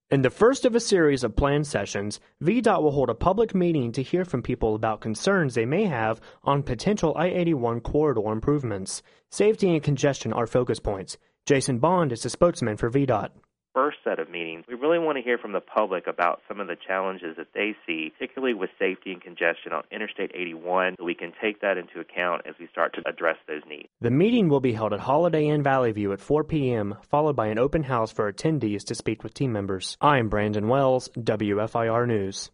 In the first of a series of planned sessions, VDOT will hold a public meeting to hear from people about concerns they may have on potential I-81 corridor improvements. Safety and congestion are focus points. Jason Bond is the spokesman for VDOT. First set of meetings, we really want to hear from the public about some of the challenges that they see, particularly with safety and congestion on Interstate 81, so we can take that into account as we start to address those needs. The meeting will be held at Holiday Inn Valley View at 4 p.m., followed by an open house for attendees to speak with team members. I'm Brandon Wells, WFIR News.